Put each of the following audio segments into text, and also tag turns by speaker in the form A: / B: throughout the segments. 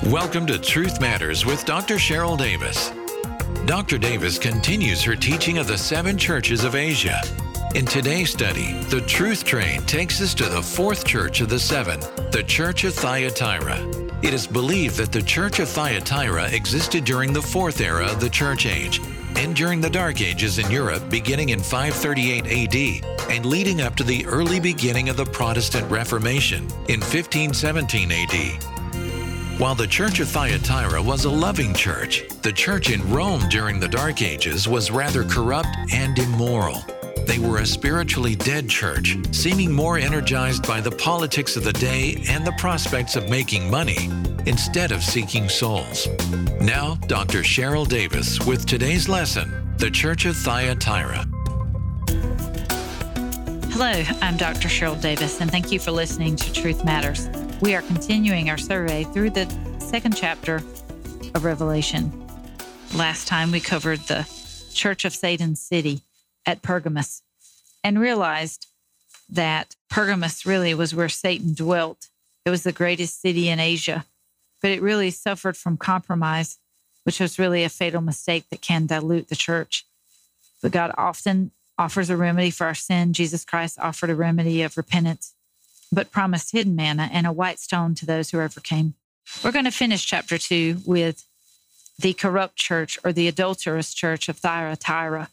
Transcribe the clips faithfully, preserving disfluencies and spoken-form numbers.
A: Welcome to Truth Matters with Doctor Cheryl Davis. Doctor Davis continues her teaching of the seven churches of Asia. In today's study, the Truth Train takes us to the fourth church of the seven, the Church of Thyatira. It is believed that the Church of Thyatira existed during the fourth era of the Church Age and during the Dark Ages in Europe beginning in five thirty-eight A D and leading up to the early beginning of the Protestant Reformation in fifteen seventeen A D. While the Church of Thyatira was a loving church, the church in Rome during the Dark Ages was rather corrupt and immoral. They were a spiritually dead church, seeming more energized by the politics of the day and the prospects of making money instead of seeking souls. Now, Doctor Cheryl Davis with today's lesson, The Church of Thyatira.
B: Hello, I'm Doctor Cheryl Davis, and thank you for listening to Truth Matters. We are continuing our survey through the second chapter of Revelation. Last time we covered the Church of Satan's city at Pergamos and realized that Pergamos really was where Satan dwelt. It was the greatest city in Asia, but it really suffered from compromise, which was really a fatal mistake that can dilute the church. But God often offers a remedy for our sin. Jesus Christ offered a remedy of repentance, but promised hidden manna and a white stone to those who overcame. We're going to finish chapter two with the corrupt church or the adulterous church of Thyatira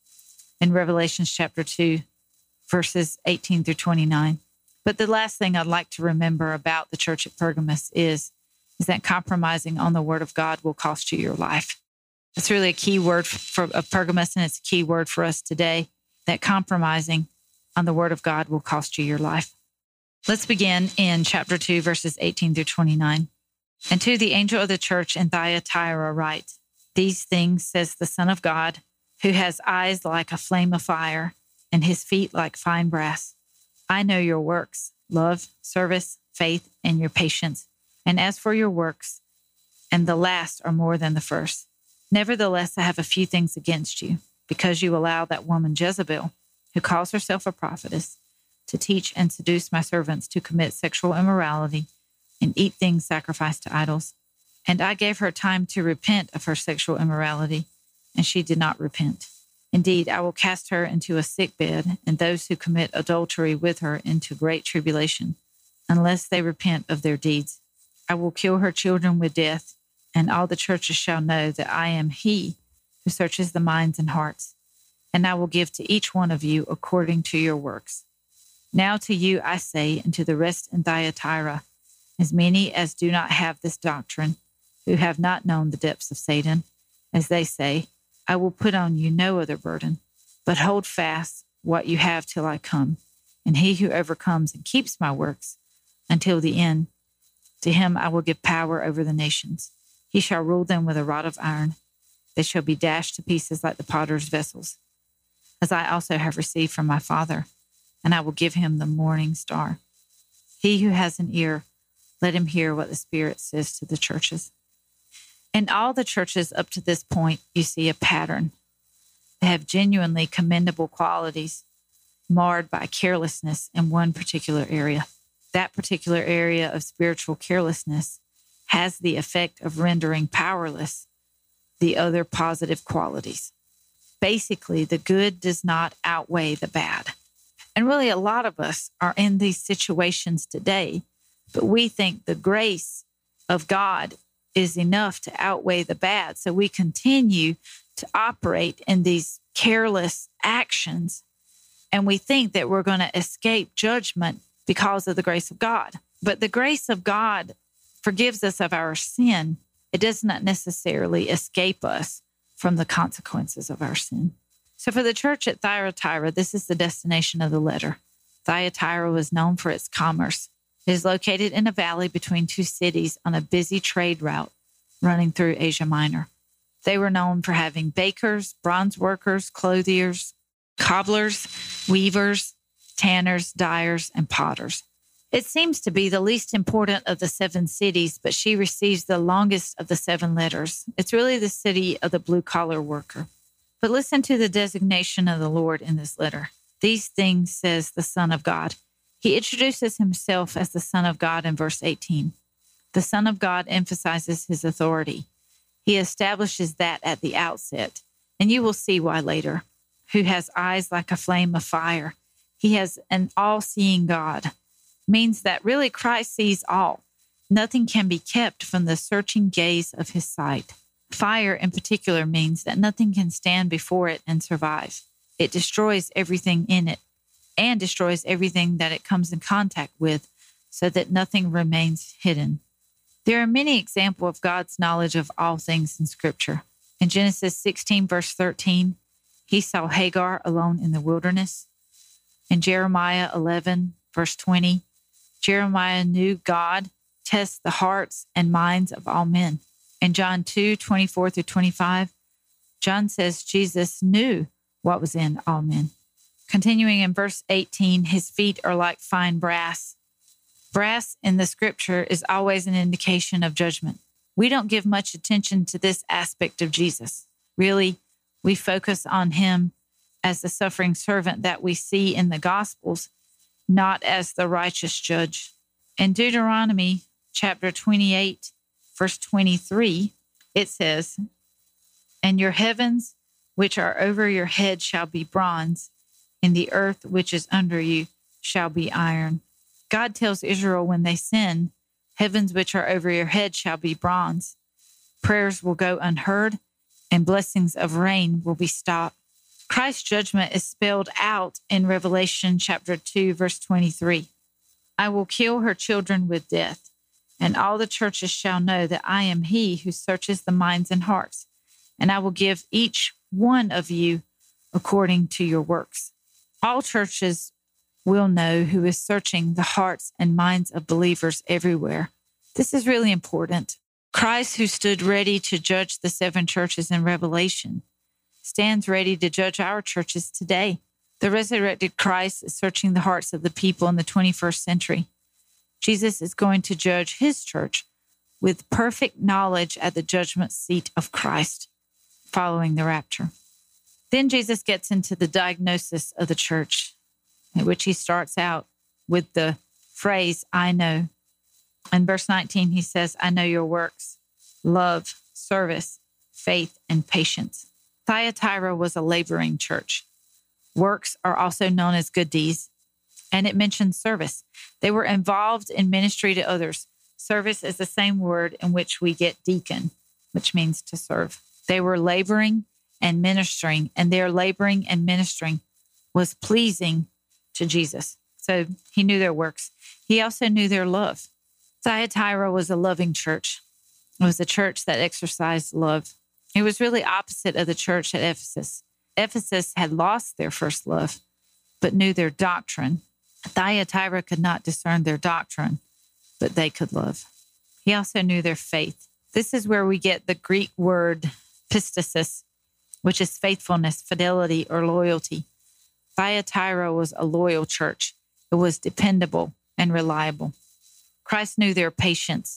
B: in Revelation chapter two, verses eighteen through twenty-nine. But the last thing I'd like to remember about the church at Pergamos is, is that compromising on the word of God will cost you your life. It's really a key word for, of Pergamos, and it's a key word for us today, that compromising on the word of God will cost you your life. Let's begin in chapter two, verses eighteen through twenty-nine. And to the angel of the church in Thyatira write, "These things says the Son of God, who has eyes like a flame of fire and his feet like fine brass. I know your works, love, service, faith, and your patience. And as for your works, and the last are more than the first. Nevertheless, I have a few things against you, because you allow that woman Jezebel, who calls herself a prophetess, to teach and seduce my servants to commit sexual immorality and eat things sacrificed to idols. And I gave her time to repent of her sexual immorality, and she did not repent. Indeed, I will cast her into a sick bed, and those who commit adultery with her into great tribulation, unless they repent of their deeds. I will kill her children with death, and all the churches shall know that I am he who searches the minds and hearts. And I will give to each one of you according to your works. Now to you I say, and to the rest in Thyatira, as many as do not have this doctrine, who have not known the depths of Satan, as they say, I will put on you no other burden, but hold fast what you have till I come. And he who overcomes and keeps my works until the end, to him I will give power over the nations. He shall rule them with a rod of iron. They shall be dashed to pieces like the potter's vessels, as I also have received from my Father, and I will give him the morning star. He who has an ear, let him hear what the Spirit says to the churches." In all the churches up to this point, you see a pattern. They have genuinely commendable qualities, marred by carelessness in one particular area. That particular area of spiritual carelessness has the effect of rendering powerless the other positive qualities. Basically, the good does not outweigh the bad. And really, a lot of us are in these situations today, but we think the grace of God is enough to outweigh the bad. So we continue to operate in these careless actions, and we think that we're going to escape judgment because of the grace of God. But the grace of God forgives us of our sin. It does not necessarily escape us from the consequences of our sin. So for the church at Thyatira, this is the destination of the letter. Thyatira was known for its commerce. It is located in a valley between two cities on a busy trade route running through Asia Minor. They were known for having bakers, bronze workers, clothiers, cobblers, weavers, tanners, dyers, and potters. It seems to be the least important of the seven cities, but she receives the longest of the seven letters. It's really the city of the blue-collar worker. But listen to the designation of the Lord in this letter. These things says the Son of God. He introduces himself as the Son of God in verse eighteen. The Son of God emphasizes his authority. He establishes that at the outset, and you will see why later. Who has eyes like a flame of fire. He has an all-seeing God. Means that really Christ sees all. Nothing can be kept from the searching gaze of his sight. Fire in particular means that nothing can stand before it and survive. It destroys everything in it and destroys everything that it comes in contact with so that nothing remains hidden. There are many examples of God's knowledge of all things in Scripture. In Genesis sixteen, verse thirteen, he saw Hagar alone in the wilderness. In Jeremiah eleven, verse twenty, Jeremiah knew God tests the hearts and minds of all men. In John two, twenty-four through twenty-five, John says Jesus knew what was in all men. Continuing in verse eighteen, his feet are like fine brass. Brass in the Scripture is always an indication of judgment. We don't give much attention to this aspect of Jesus. Really, we focus on him as the suffering servant that we see in the Gospels, not as the righteous judge. In Deuteronomy chapter twenty-eight, verse twenty-three, it says, "And your heavens, which are over your head, shall be bronze, and the earth which is under you shall be iron." God tells Israel when they sin, heavens which are over your head shall be bronze. Prayers will go unheard, and blessings of rain will be stopped. Christ's judgment is spelled out in Revelation chapter two, verse twenty-three. "I will kill her children with death, and all the churches shall know that I am he who searches the minds and hearts, and I will give each one of you according to your works." All churches will know who is searching the hearts and minds of believers everywhere. This is really important. Christ, who stood ready to judge the seven churches in Revelation, stands ready to judge our churches today. The resurrected Christ is searching the hearts of the people in the twenty-first century. Jesus is going to judge his church with perfect knowledge at the judgment seat of Christ following the rapture. Then Jesus gets into the diagnosis of the church, in which he starts out with the phrase, "I know." In verse nineteen, he says, "I know your works, love, service, faith, and patience." Thyatira was a laboring church. Works are also known as good deeds, and it mentions service. They were involved in ministry to others. Service is the same word in which we get deacon, which means to serve. They were laboring and ministering, and their laboring and ministering was pleasing to Jesus. So he knew their works. He also knew their love. Thyatira was a loving church. It was a church that exercised love. It was really opposite of the church at Ephesus. Ephesus had lost their first love, but knew their doctrine. Thyatira could not discern their doctrine, but they could love. He also knew their faith. This is where we get the Greek word pistasis, which is faithfulness, fidelity, or loyalty. Thyatira was a loyal church. It was dependable and reliable. Christ knew their patience.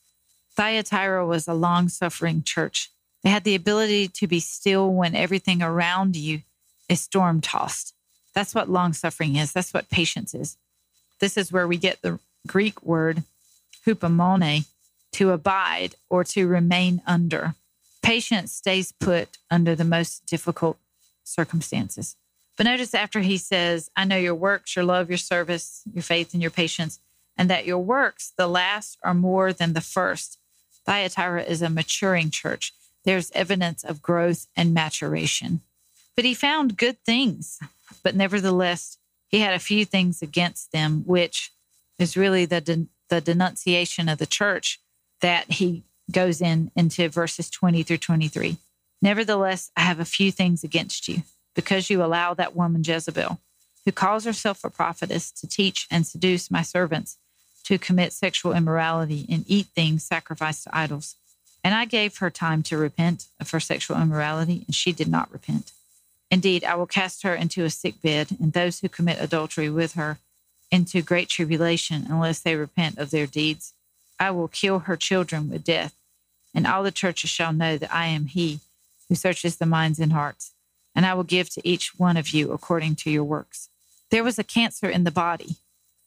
B: Thyatira was a long-suffering church. They had the ability to be still when everything around you is storm-tossed. That's what long-suffering is. That's what patience is. This is where we get the Greek word hupomone, to abide or to remain under. Patience stays put under the most difficult circumstances. But notice after he says, "I know your works, your love, your service, your faith, and your patience, and that your works, the last, are more than the first." Thyatira is a maturing church. There's evidence of growth and maturation. But he found good things, but nevertheless, he had a few things against them, which is really the de- the denunciation of the church that he goes in into verses twenty through twenty-three. "Nevertheless, I have a few things against you, because you allow that woman Jezebel, who calls herself a prophetess, to teach and seduce my servants to commit sexual immorality and eat things sacrificed to idols. And I gave her time to repent of her sexual immorality, and she did not repent. Indeed, I will cast her into a sick bed, and those who commit adultery with her into great tribulation, unless they repent of their deeds. I will kill her children with death, and all the churches shall know that I am he who searches the minds and hearts, and I will give to each one of you according to your works." There was a cancer in the body.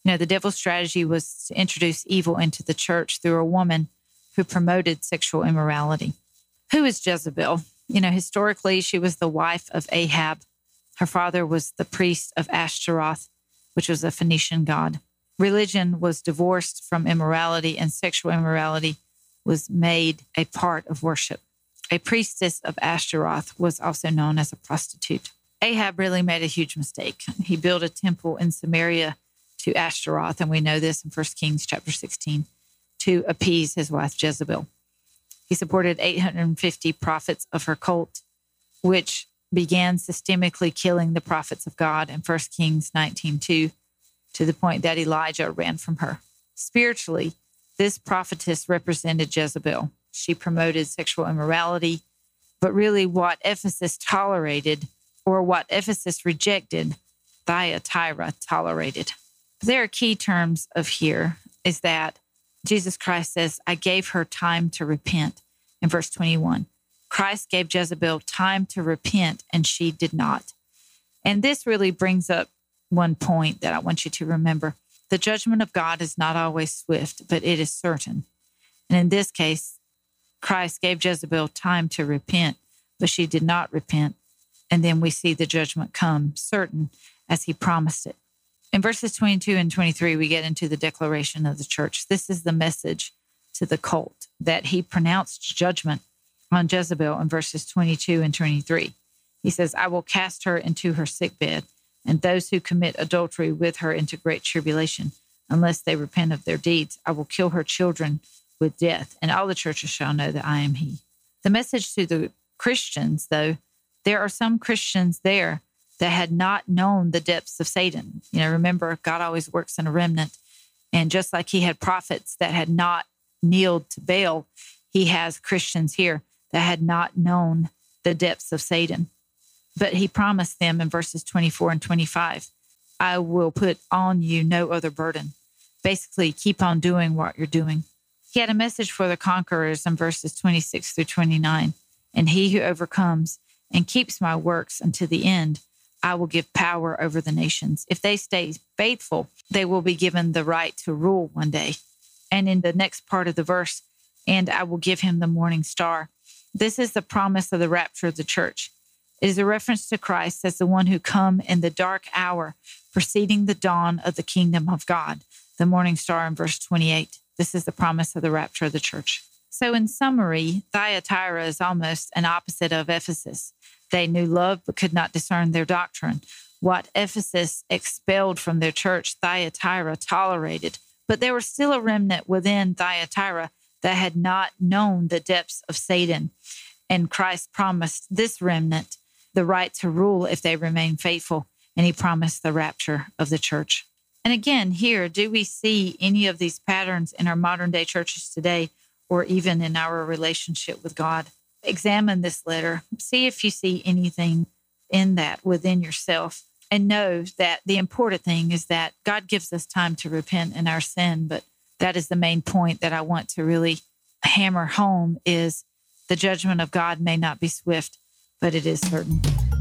B: You know, the devil's strategy was to introduce evil into the church through a woman who promoted sexual immorality. Who is Jezebel? You know, historically, she was the wife of Ahab. Her father was the priest of Ashtaroth, which was a Phoenician god. Religion was divorced from immorality, and sexual immorality was made a part of worship. A priestess of Ashtaroth was also known as a prostitute. Ahab really made a huge mistake. He built a temple in Samaria to Ashtaroth, and we know this in First Kings chapter sixteen, to appease his wife Jezebel. He supported eight hundred fifty prophets of her cult, which began systemically killing the prophets of God in First Kings nineteen two, to the point that Elijah ran from her. Spiritually, this prophetess represented Jezebel. She promoted sexual immorality, but really what Ephesus tolerated, or what Ephesus rejected, Thyatira tolerated. There are key terms of here is that Jesus Christ says, I gave her time to repent in verse twenty-one. Christ gave Jezebel time to repent, and she did not. And this really brings up one point that I want you to remember. The judgment of God is not always swift, but it is certain. And in this case, Christ gave Jezebel time to repent, but she did not repent. And then we see the judgment come certain as he promised it. In verses twenty-two and twenty-three, we get into the declaration of the church. This is the message to the cult, that he pronounced judgment on Jezebel in verses twenty-two and twenty-three. He says, I will cast her into her sickbed, and those who commit adultery with her into great tribulation, unless they repent of their deeds. I will kill her children with death, and all the churches shall know that I am he. The message to the Christians, though, there are some Christians there that had not known the depths of Satan. You know, remember, God always works in a remnant. And just like he had prophets that had not kneeled to Baal, he has Christians here that had not known the depths of Satan. But he promised them in verses twenty-four and twenty-five, I will put on you no other burden. Basically, keep on doing what you're doing. He had a message for the conquerors in verses twenty-six through twenty-nine. And he who overcomes and keeps my works unto the end, I will give power over the nations. If they stay faithful, they will be given the right to rule one day. And in the next part of the verse, and I will give him the morning star. This is the promise of the rapture of the church. It is a reference to Christ as the one who come in the dark hour, preceding the dawn of the kingdom of God, the morning star in verse twenty-eight. This is the promise of the rapture of the church. So in summary, Thyatira is almost an opposite of Ephesus. They knew love but could not discern their doctrine. What Ephesus expelled from their church, Thyatira tolerated. But there was still a remnant within Thyatira that had not known the depths of Satan. And Christ promised this remnant the right to rule if they remain faithful. And he promised the rapture of the church. And again, here, do we see any of these patterns in our modern day churches today, or even in our relationship with God? Examine this letter. See if you see anything in that within yourself. And know that the important thing is that God gives us time to repent in our sin. But that is the main point that I want to really hammer home is the judgment of God may not be swift, but it is certain.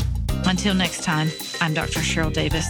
B: Until next time, I'm Doctor Cheryl Davis.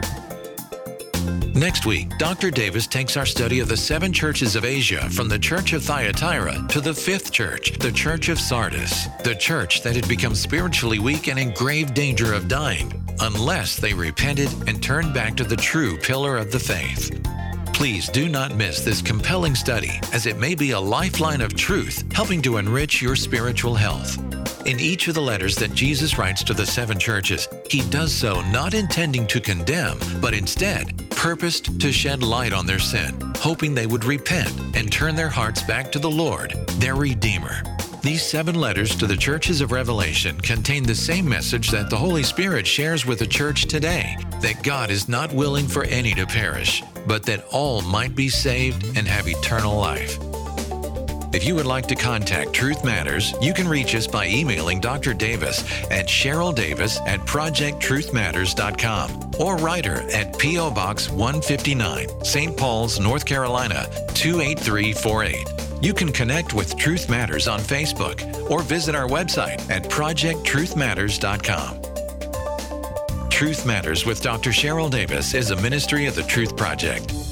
A: Next week, Doctor Davis takes our study of the seven churches of Asia from the Church of Thyatira to the fifth church, the Church of Sardis, the church that had become spiritually weak and in grave danger of dying, unless they repented and turned back to the true pillar of the faith. Please do not miss this compelling study, as it may be a lifeline of truth helping to enrich your spiritual health. In each of the letters that Jesus writes to the seven churches, he does so not intending to condemn, but instead purposed to shed light on their sin, hoping they would repent and turn their hearts back to the Lord, their Redeemer. These seven letters to the churches of Revelation contain the same message that the Holy Spirit shares with the church today, that God is not willing for any to perish, but that all might be saved and have eternal life. If you would like to contact Truth Matters, you can reach us by emailing Doctor Davis at Cheryl Davis at project truth matters dot com or write her at P O Box one fifty-nine, Saint Paul's, North Carolina, two eight three four eight. You can connect with Truth Matters on Facebook or visit our website at project truth matters dot com. Truth Matters with Doctor Cheryl Davis is a ministry of the Truth Project.